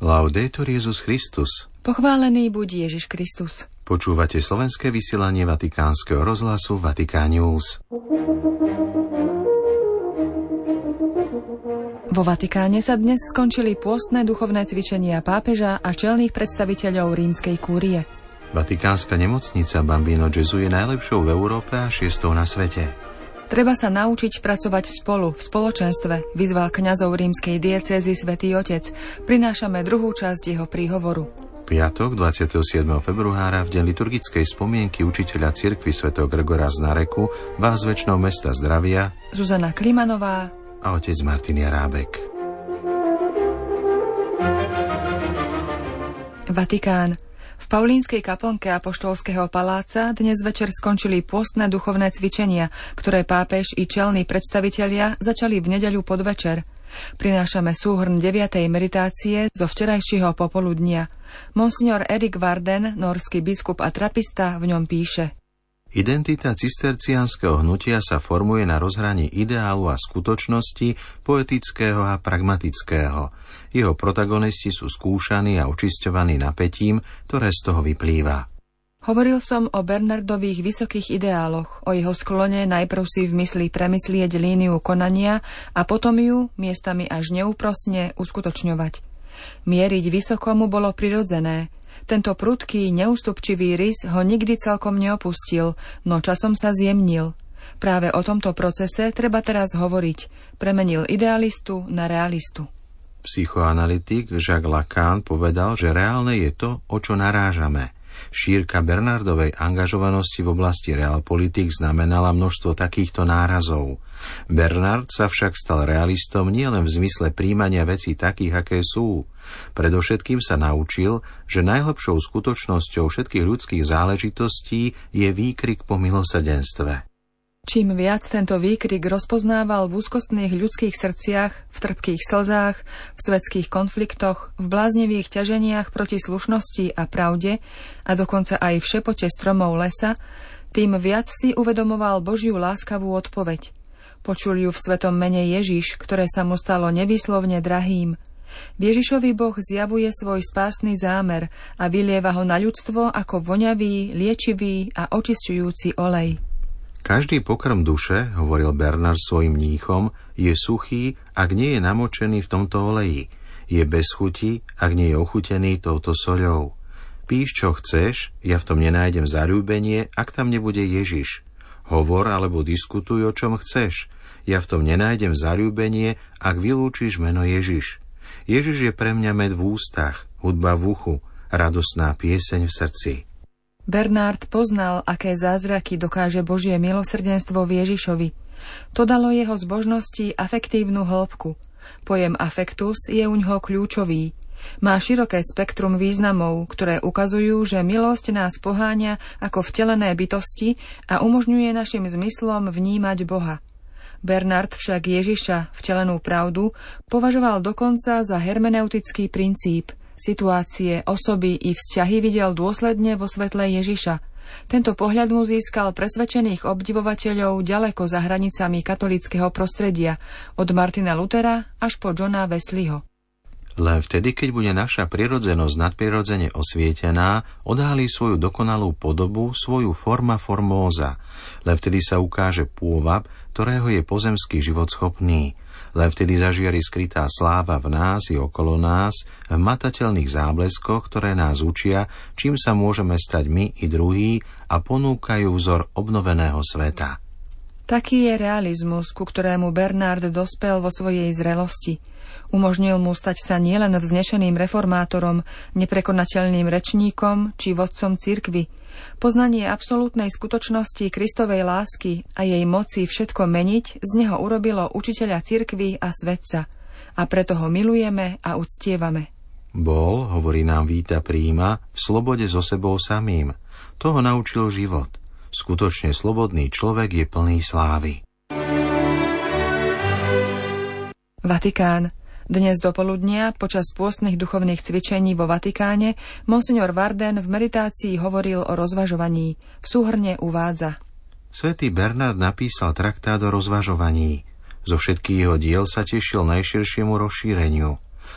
Laudetur Jesus Christus. Pochválený buď Ježiš Kristus. Počúvate slovenské vysielanie Vatikánskeho rozhlasu Vatikán News. Vo Vatikáne sa dnes skončili pôstne duchovné cvičenia pápeža a čelných predstaviteľov rímskej kúrie. Vatikánska nemocnica Bambino Gesù je najlepšou v Európe a 6. na svete. Treba sa naučiť pracovať spolu, v spoločenstve, vyzval kňazov rímskej diecézy Svätý Otec. Prinášame druhú časť jeho príhovoru. Piatok 27. februára v deň liturgickej spomienky učiteľa cirkvi svätého Gregora z Nareku vás väčšnou mesta zdravia Zuzana Klimanová a otec Martin Jarábek. Vatikán. V Paulínskej kaplnke Apoštolského paláca dnes večer skončili pôstne duchovné cvičenia, ktoré pápež i čelní predstavitelia začali v nedeľu podvečer. Prinášame súhrn 9. meditácie zo včerajšieho popoludnia. Monsignor Erik Varden, norský biskup a trapista, v ňom píše: Identita cisterciánskeho hnutia sa formuje na rozhraní ideálu a skutočnosti, poetického a pragmatického. Jeho protagonisti sú skúšaní a očisťovaní napätím, ktoré z toho vyplýva. Hovoril som o Bernardových vysokých ideáloch, o jeho sklone najprv si v mysli premyslieť líniu konania a potom ju, miestami až neúprosne, uskutočňovať. Mieriť vysoko mu bolo prirodzené. Tento prudký, neústupčivý rys ho nikdy celkom neopustil, no časom sa zjemnil. Práve o tomto procese treba teraz hovoriť. Premenil idealistu na realistu. Psychoanalytik Jacques Lacan povedal, že reálne je to, o čo narážame. Šírka Bernardovej angažovanosti v oblasti realpolitik znamenala množstvo takýchto nárazov. Bernard sa však stal realistom nielen v zmysle príjmania vecí takých, aké sú. Predovšetkým sa naučil, že najlepšou skutočnosťou všetkých ľudských záležitostí je výkrik po milosrdenstve. Čím viac tento výkrik rozpoznával v úzkostných ľudských srdciach, v trpkých slzách, v svetských konfliktoch, v bláznivých ťaženiach proti slušnosti a pravde a dokonca aj v šepote stromov lesa, tým viac si uvedomoval Božiu láskavú odpoveď. Počul ju v svetom mene Ježiš, ktoré sa mu stalo nevýslovne drahým. V Ježišovi Boh zjavuje svoj spásny zámer a vylieva ho na ľudstvo ako voňavý, liečivý a očisťujúci olej. Každý pokrm duše, hovoril Bernard svojim mníchom, je suchý, ak nie je namočený v tomto oleji. Je bez chuti, ak nie je ochutený touto soľou. Píš, čo chceš, ja v tom nenájdem zaľúbenie, ak tam nebude Ježiš. Hovor alebo diskutuj, o čom chceš. Ja v tom nenájdem zaľúbenie, ak vylúčiš meno Ježiš. Ježiš je pre mňa med v ústach, hudba v uchu, radosná pieseň v srdci. Bernard poznal, aké zázraky dokáže Božie milosrdenstvo v Ježišovi. To dalo jeho zbožnosti afektívnu hĺbku. Pojem affectus je uňho kľúčový. Má široké spektrum významov, ktoré ukazujú, že milosť nás poháňa ako vtelené bytosti a umožňuje našim zmyslom vnímať Boha. Bernard však Ježiša, vtelenú pravdu, považoval dokonca za hermeneutický princíp. Situácie, osoby i vzťahy videl dôsledne vo svetle Ježiša. Tento pohľad mu získal presvedčených obdivovateľov ďaleko za hranicami katolíckeho prostredia, od Martina Luthera až po Johna Wesleyho. Len vtedy, keď bude naša prirodzenosť nadprirodzene osvietená, odhalí svoju dokonalú podobu, svoju forma formóza. Len vtedy sa ukáže pôvab, ktorého je pozemský život schopný. Len vtedy zažiari skrytá sláva v nás i okolo nás, v matateľných zábleskoch, ktoré nás učia, čím sa môžeme stať my i druhí a ponúkajú vzor obnoveného sveta. Taký je realizmus, ku ktorému Bernard dospel vo svojej zrelosti. Umožnil mu stať sa nielen vznešeným reformátorom, neprekonateľným rečníkom či vodcom cirkvi. Poznanie absolútnej skutočnosti Kristovej lásky a jej moci všetko meniť z neho urobilo učiteľa cirkvi a svetca. A preto ho milujeme a uctievame. Bol, hovorí nám Víta Príma, v slobode so sebou samým. To ho naučil život. Skutočne slobodný človek je plný slávy. Vatikán. Dnes dopoludnia, počas pôstnych duchovných cvičení vo Vatikáne, monsignor Varden v meditácii hovoril o rozvažovaní. V súhrne uvádza: Svätý Bernard napísal traktát o rozvažovaní. Zo všetkých jeho diel sa tešil najširšiemu rozšíreniu.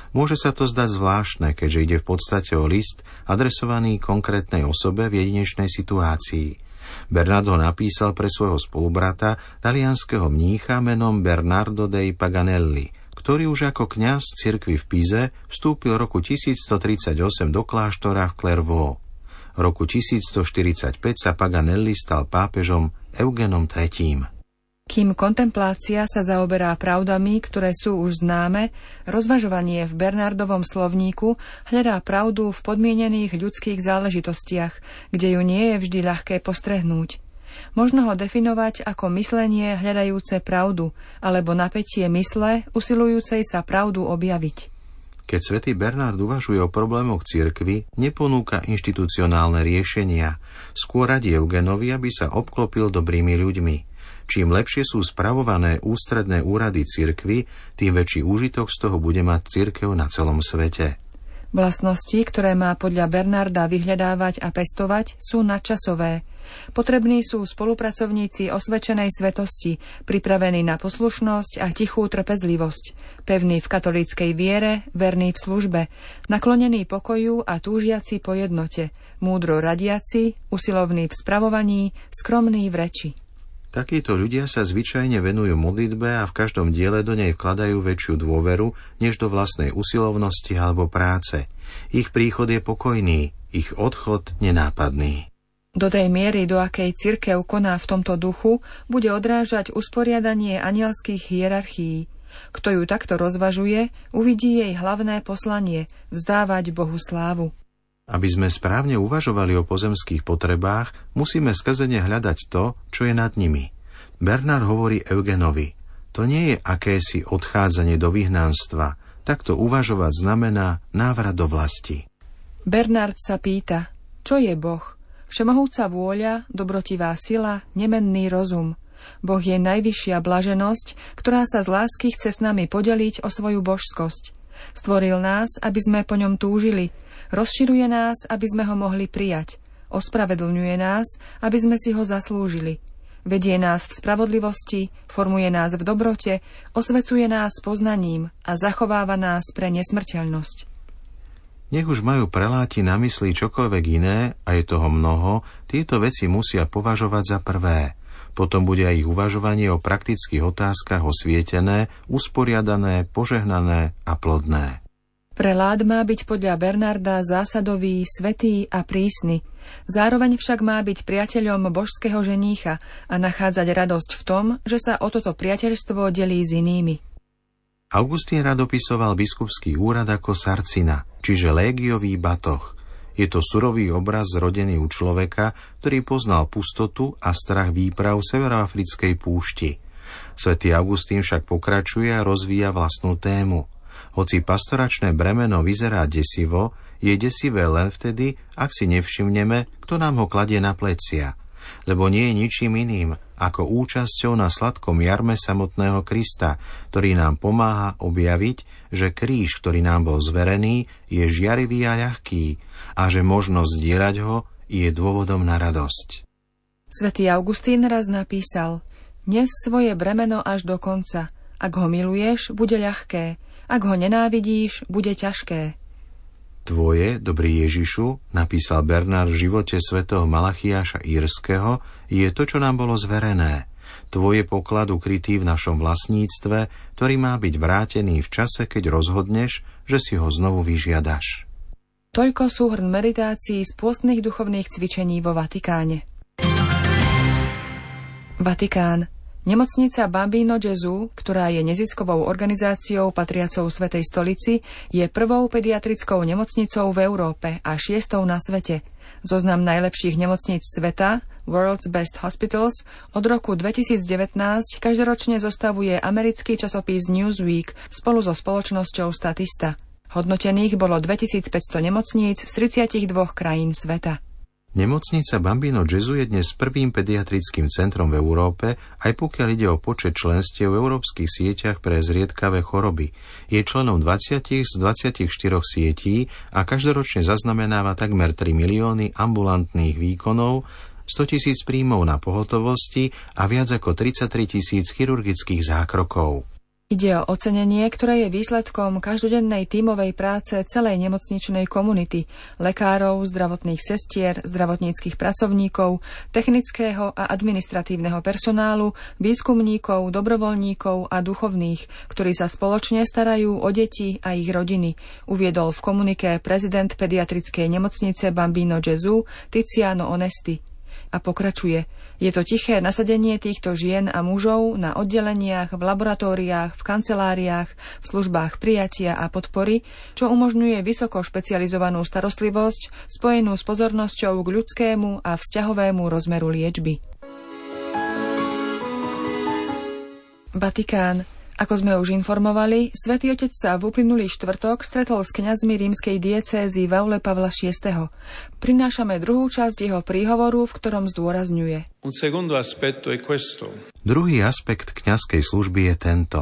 Môže sa to zdať zvláštne, keďže ide v podstate o list adresovaný konkrétnej osobe v jedinečnej situácii. Bernard ho napísal pre svojho spolubrata, talianskeho mnícha menom Bernardo dei Paganelli, ktorý už ako kňaz cirkvi v Pize vstúpil roku 1138 do kláštora v Clairvaux. V roku 1145 sa Paganelli stal pápežom Eugenom III. Kým kontemplácia sa zaoberá pravdami, ktoré sú už známe, rozvažovanie v Bernardovom slovníku hľadá pravdu v podmienených ľudských záležitostiach, kde ju nie je vždy ľahké postrehnúť. Možno ho definovať ako myslenie hľadajúce pravdu, alebo napätie mysle, usilujúcej sa pravdu objaviť. Keď svätý Bernard uvažuje o problémoch cirkvi, neponúka inštitucionálne riešenia, skôr radí Eugenovi, aby sa obklopil dobrými ľuďmi. Čím lepšie sú spravované ústredné úrady cirkvi, tým väčší úžitok z toho bude mať cirkev na celom svete. Vlastnosti, ktoré má podľa Bernarda vyhľadávať a pestovať, sú nadčasové. Potrební sú spolupracovníci osvedčenej svetosti, pripravení na poslušnosť a tichú trpezlivosť, pevní v katolíckej viere, verní v službe, naklonení pokoju a túžiaci po jednote, múdro radiaci, usilovní v spravovaní, skromní v reči. Takíto ľudia sa zvyčajne venujú modlitbe a v každom diele do nej vkladajú väčšiu dôveru, než do vlastnej usilovnosti alebo práce. Ich príchod je pokojný, ich odchod nenápadný. Do tej miery, do akej cirkev koná v tomto duchu, bude odrážať usporiadanie anielských hierarchií. Kto ju takto rozvažuje, uvidí jej hlavné poslanie – vzdávať Bohu slávu. Aby sme správne uvažovali o pozemských potrebách, musíme skazene hľadať to, čo je nad nimi. Bernard hovorí Eugenovi, to nie je akési odchádzanie do vyhnanstva, takto uvažovať znamená návrat do vlasti. Bernard sa pýta, čo je Boh? Všemohúca vôľa, dobrotivá sila, nemenný rozum. Boh je najvyššia blaženosť, ktorá sa z lásky chce s nami podeliť o svoju božskosť. Stvoril nás, aby sme po ňom túžili, rozširuje nás, aby sme ho mohli prijať, ospravedlňuje nás, aby sme si ho zaslúžili. Vedie nás v spravodlivosti, formuje nás v dobrote, osvecuje nás poznaním a zachováva nás pre nesmrteľnosť. Nech už majú preláti na mysli čokoľvek iné, a je toho mnoho, tieto veci musia považovať za prvé. Potom bude aj ich uvažovanie o praktických otázkach osvietené, usporiadané, požehnané a plodné. Prelát má byť podľa Bernarda zásadový, svätý a prísny. Zároveň však má byť priateľom božského ženícha a nachádzať radosť v tom, že sa o toto priateľstvo delí s inými. Augustín rád opisoval biskupský úrad ako sarcina, čiže légiový batoh. Je to surový obraz zrodený u človeka, ktorý poznal pustotu a strach výprav severoafrickej púšti. Svätý Augustín však pokračuje a rozvíja vlastnú tému. Hoci pastoračné bremeno vyzerá desivo, je desivé len vtedy, ak si nevšimneme, kto nám ho kladie na plecia. Lebo nie je ničím iným, ako účasťou na sladkom jarme samotného Krista, ktorý nám pomáha objaviť, že kríž, ktorý nám bol zverený, je žiarivý a ľahký a že možnosť zdieľať ho je dôvodom na radosť. Svätý Augustín raz napísal: Nes svoje bremeno až do konca. Ak ho miluješ, bude ľahké. Ak ho nenávidíš, bude ťažké. Tvoje, dobrý Ježišu, napísal Bernard v živote svätého Malachiáša Írskeho, je to, čo nám bolo zverené. Tvoje poklad ukrytý v našom vlastníctve, ktorý má byť vrátený v čase, keď rozhodneš, že si ho znovu vyžiadaš. Toľko súhrn meditácií z pôstnych duchovných cvičení vo Vatikáne. Vatikán. Nemocnica Bambino Gesù, ktorá je neziskovou organizáciou patriacou Svätej stolici, je prvou pediatrickou nemocnicou v Európe a 6. na svete. Zoznam najlepších nemocníc sveta, World's Best Hospitals, od roku 2019 každoročne zostavuje americký časopis Newsweek spolu so spoločnosťou Statista. Hodnotených bolo 2500 nemocníc z 32 krajín sveta. Nemocnica Bambino Gesù je dnes prvým pediatrickým centrom v Európe, aj pokiaľ ide o počet členstiev v európskych sieťach pre zriedkavé choroby. Je členom 20 z 24 sietí a každoročne zaznamenáva takmer 3 milióny ambulantných výkonov, 100 000 príjmov na pohotovosti a viac ako 33 000 chirurgických zákrokov. Ide o ocenenie, ktoré je výsledkom každodennej tímovej práce celej nemocničnej komunity, lekárov, zdravotných sestier, zdravotníckych pracovníkov, technického a administratívneho personálu, výskumníkov, dobrovoľníkov a duchovných, ktorí sa spoločne starajú o deti a ich rodiny, uviedol v komuniké prezident pediatrickej nemocnice Bambino Gesù Tiziano Onesti. A pokračuje: je to tiché nasadenie týchto žien a mužov na oddeleniach, v laboratóriách, v kanceláriách, v službách prijatia a podpory, čo umožňuje vysoko špecializovanú starostlivosť spojenú s pozornosťou k ľudskému a vzťahovému rozmeru liečby. Vatikán. Ako sme už informovali, Svätý Otec sa v uplynulý štvrtok stretol s kňazmi rímskej diecézy v aule Pavla VI. Prinášame druhú časť jeho príhovoru, v ktorom zdôrazňuje: Druhý aspekt kňazskej služby je tento.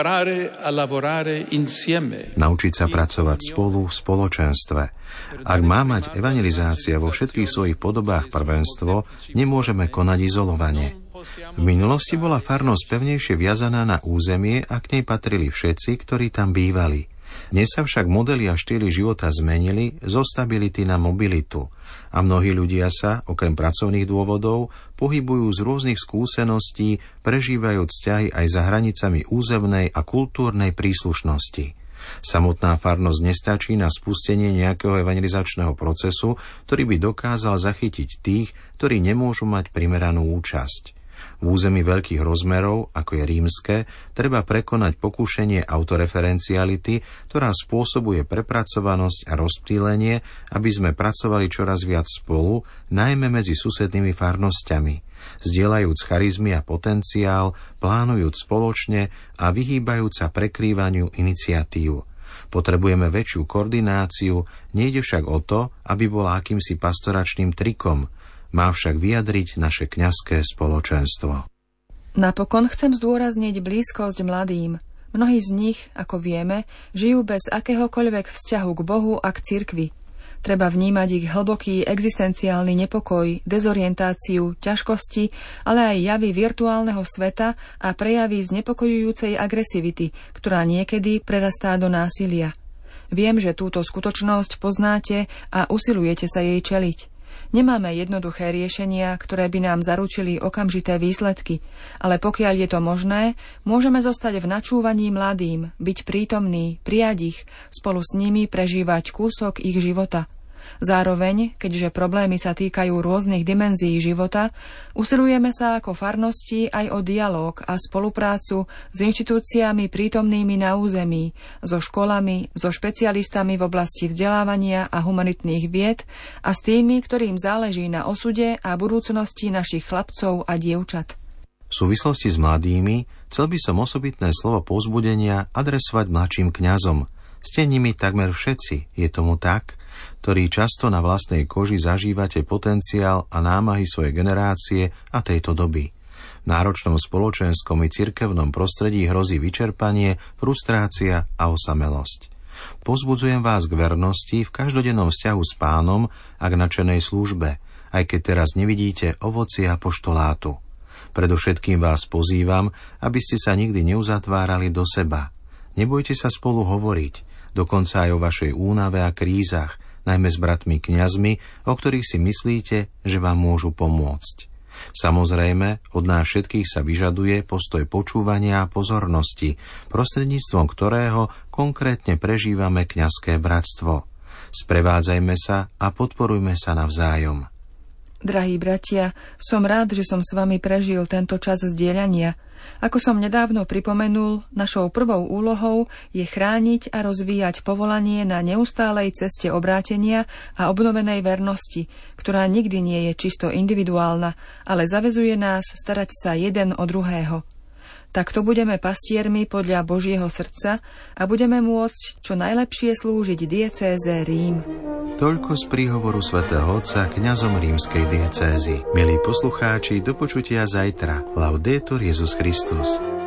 Naučiť sa pracovať spolu v spoločenstve. Ak má mať evangelizácia vo všetkých svojich podobách prvenstvo, nemôžeme konať izolovane. V minulosti bola farnosť pevnejšie viazaná na územie a k nej patrili všetci, ktorí tam bývali. Dnes sa však modely a štýly života zmenili zo stability na mobilitu a mnohí ľudia sa, okrem pracovných dôvodov, pohybujú z rôznych skúseností, prežívajú vzťahy aj za hranicami územnej a kultúrnej príslušnosti. Samotná farnosť nestačí na spustenie nejakého evangelizačného procesu, ktorý by dokázal zachytiť tých, ktorí nemôžu mať primeranú účasť. V území veľkých rozmerov, ako je rímske, treba prekonať pokúšanie autoreferenciality, ktorá spôsobuje prepracovanosť a rozptýlenie, aby sme pracovali čoraz viac spolu, najmä medzi susednými farnosťami, zdieľajúc charizmy a potenciál, plánujúc spoločne a vyhýbajúc sa prekrývaniu iniciatív. Potrebujeme väčšiu koordináciu, nejde však o to, aby bola akýmsi pastoračným trikom, má však vyjadriť naše kňazské spoločenstvo. Napokon chcem zdôrazniť blízkosť mladým. Mnohí z nich, ako vieme, žijú bez akéhokoľvek vzťahu k Bohu a k cirkvi. Treba vnímať ich hlboký existenciálny nepokoj, dezorientáciu, ťažkosti, ale aj javy virtuálneho sveta a prejavy znepokojujúcej agresivity, ktorá niekedy prerastá do násilia. Viem, že túto skutočnosť poznáte a usilujete sa jej čeliť. Nemáme jednoduché riešenia, ktoré by nám zaručili okamžité výsledky, ale pokiaľ je to možné, môžeme zostať v načúvaní mladým, byť prítomní, prijať ich, spolu s nimi prežívať kúsok ich života. Zároveň, keďže problémy sa týkajú rôznych dimenzií života, usilujeme sa ako farnosti aj o dialóg a spoluprácu s inštitúciami prítomnými na území, so školami, so špecialistami v oblasti vzdelávania a humanitných vied a s tými, ktorým záleží na osude a budúcnosti našich chlapcov a dievčat. V súvislosti s mladými chcel by som osobitné slovo povzbudenia adresovať mladším kňazom. Ste nimi takmer všetci, je tomu tak, ktorí často na vlastnej koži zažívate potenciál a námahy svojej generácie a tejto doby. V náročnom spoločenskom i cirkevnom prostredí hrozí vyčerpanie, frustrácia a osamelosť. Povzbudzujem vás k vernosti v každodennom vzťahu s Pánom a k nadšenej službe, aj keď teraz nevidíte ovocie apoštolátu. Predovšetkým vás pozývam, aby ste sa nikdy neuzatvárali do seba. Nebojte sa spolu hovoriť, dokonca aj o vašej únave a krízach, najmä s bratmi kňazmi, o ktorých si myslíte, že vám môžu pomôcť. Samozrejme, od nás všetkých sa vyžaduje postoj počúvania a pozornosti, prostredníctvom ktorého konkrétne prežívame kňazské bratstvo. Sprevádzajme sa a podporujme sa navzájom. Drahí bratia, som rád, že som s vami prežil tento čas zdieľania. Ako som nedávno pripomenul, našou prvou úlohou je chrániť a rozvíjať povolanie na neustálej ceste obrátenia a obnovenej vernosti, ktorá nikdy nie je čisto individuálna, ale zavezuje nás starať sa jeden o druhého. Takto budeme pastiermi podľa Božieho srdca a budeme môcť čo najlepšie slúžiť diecéze Rím. Toľko z príhovoru svätého Otca kňazom rímskej diecézy. Milí poslucháči, do počutia zajtra. Laudetur Jesus Christus.